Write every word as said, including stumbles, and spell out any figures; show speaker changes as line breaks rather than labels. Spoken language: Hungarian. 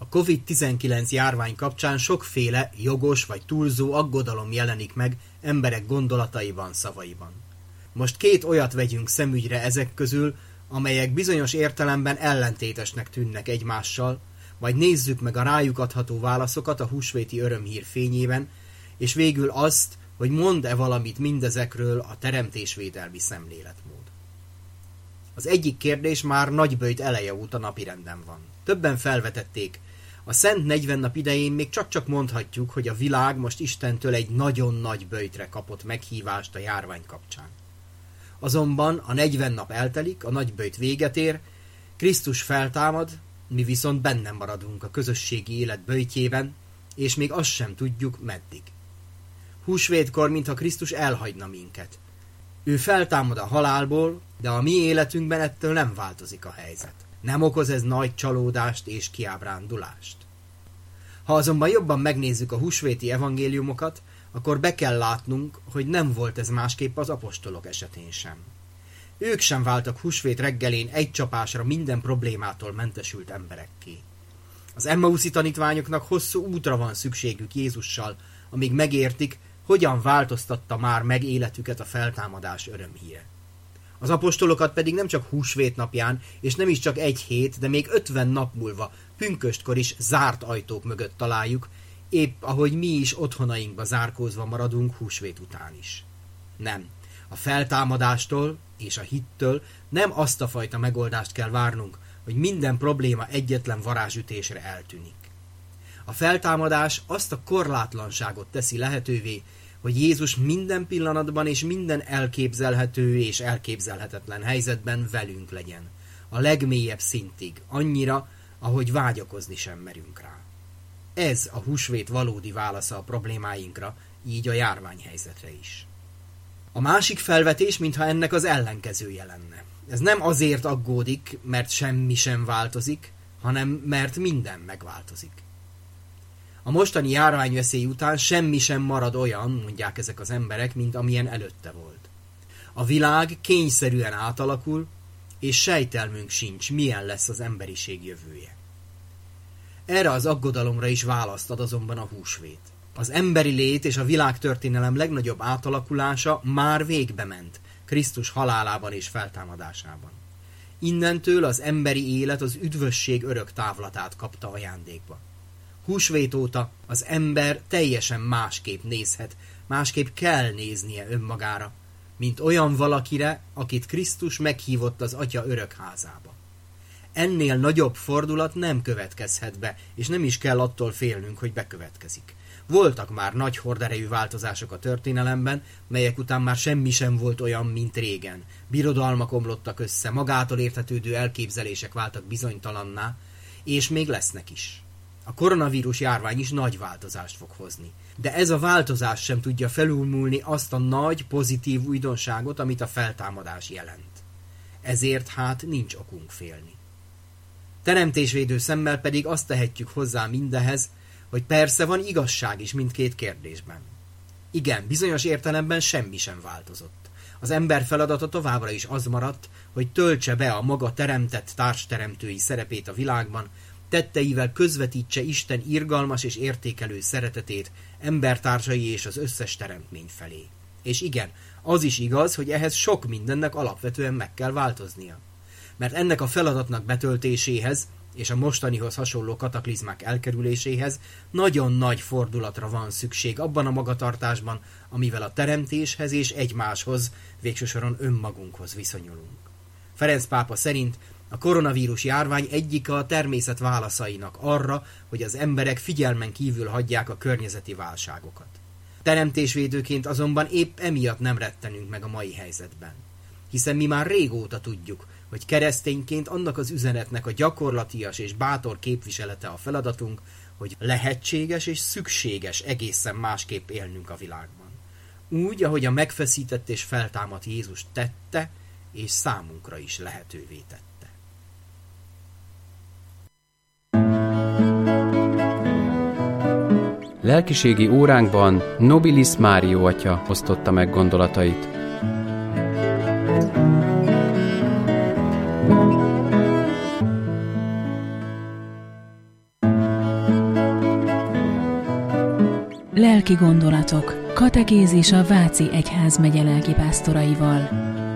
A kovid tizenkilenc járvány kapcsán sokféle jogos vagy túlzó aggodalom jelenik meg emberek gondolataiban, szavaiban. Most két olyat vegyünk szemügyre ezek közül, amelyek bizonyos értelemben ellentétesnek tűnnek egymással, vagy nézzük meg a rájuk adható válaszokat a húsvéti örömhír fényében, és végül azt, hogy mond-e valamit mindezekről a teremtésvédelmi szemléletmód. Az egyik kérdés már nagyböjt eleje óta napirenden van. Többen felvetették, a Szent negyven nap idején még csak-csak mondhatjuk, hogy a világ most Istentől egy nagyon nagy böjtre kapott meghívást a járvány kapcsán. Azonban a negyven nap eltelik, a nagyböjt véget ér, Krisztus feltámad, mi viszont bennem maradunk a közösségi élet böjtjében, és még azt sem tudjuk meddig. Húsvétkor, mintha Krisztus elhagyna minket. Ő feltámad a halálból, de a mi életünkben ettől nem változik a helyzet. Nem okoz ez nagy csalódást és kiábrándulást. Ha azonban jobban megnézzük a húsvéti evangéliumokat, akkor be kell látnunk, hogy nem volt ez másképp az apostolok esetén sem. Ők sem váltak húsvét reggelén egy csapásra minden problémától mentesült emberekké. Az emmauszi tanítványoknak hosszú útra van szükségük Jézussal, amíg megértik, hogyan változtatta már meg életüket a feltámadás örömhíre. Az apostolokat pedig nem csak húsvét napján, és nem is csak egy hét, de még ötven nap múlva, pünköstkor is zárt ajtók mögött találjuk, épp ahogy mi is otthonainkba zárkózva maradunk húsvét után is. Nem. A feltámadástól és a hittől nem azt a fajta megoldást kell várnunk, hogy minden probléma egyetlen varázsütésre eltűnik. A feltámadás azt a korlátlanságot teszi lehetővé, hogy Jézus minden pillanatban és minden elképzelhető és elképzelhetetlen helyzetben velünk legyen. A legmélyebb szintig, annyira, ahogy vágyakozni sem merünk rá. Ez a húsvét valódi válasza a problémáinkra, így a járványhelyzetre is. A másik felvetés, mintha ennek az ellenkezője lenne. Ez nem azért aggódik, mert semmi sem változik, hanem mert minden megváltozik. A mostani járványveszély után semmi sem marad olyan, mondják ezek az emberek, mint amilyen előtte volt. A világ kényszerűen átalakul, és sejtelmünk sincs, milyen lesz az emberiség jövője. Erre az aggodalomra is választ ad azonban a húsvét. Az emberi lét és a világtörténelem legnagyobb átalakulása már végbe ment Krisztus halálában és feltámadásában. Innentől az emberi élet az üdvösség örök távlatát kapta ajándékba. Húsvét óta az ember teljesen másképp nézhet, másképp kell néznie önmagára, mint olyan valakire, akit Krisztus meghívott az Atya örökházába. Ennél nagyobb fordulat nem következhet be, és nem is kell attól félnünk, hogy bekövetkezik. Voltak már nagy horderejű változások a történelemben, melyek után már semmi sem volt olyan, mint régen. Birodalmak omlottak össze, magától értetődő elképzelések váltak bizonytalanná, és még lesznek is. A koronavírus járvány is nagy változást fog hozni. De ez a változás sem tudja felülmúlni azt a nagy, pozitív újdonságot, amit a feltámadás jelent. Ezért hát nincs okunk félni. Teremtésvédő szemmel pedig azt tehetjük hozzá mindehez, hogy persze van igazság is mindkét kérdésben. Igen, bizonyos értelemben semmi sem változott. Az ember feladata továbbra is az maradt, hogy töltse be a maga teremtett társteremtői szerepét a világban, tetteivel közvetítse Isten irgalmas és értékelő szeretetét embertársai és az összes teremtmény felé. És igen, az is igaz, hogy ehhez sok mindennek alapvetően meg kell változnia. Mert ennek a feladatnak betöltéséhez és a mostanihoz hasonló kataklizmák elkerüléséhez nagyon nagy fordulatra van szükség abban a magatartásban, amivel a teremtéshez és egymáshoz, végső soron önmagunkhoz viszonyulunk. Ferenc pápa szerint a koronavírus járvány egyike a természet válaszainak arra, hogy az emberek figyelmen kívül hagyják a környezeti válságokat. Teremtésvédőként azonban épp emiatt nem rettenünk meg a mai helyzetben. Hiszen mi már régóta tudjuk, hogy keresztényként annak az üzenetnek a gyakorlatias és bátor képviselete a feladatunk, hogy lehetséges és szükséges egészen másképp élnünk a világban. Úgy, ahogy a megfeszített és feltámadt Jézus tette, és számunkra is lehetővé tette.
Lelkiségi óránkban Nobilis Mário atya osztotta meg gondolatait.
Lelki gondolatok. Katekézis a Váci Egyházmegye lelkipásztoraival.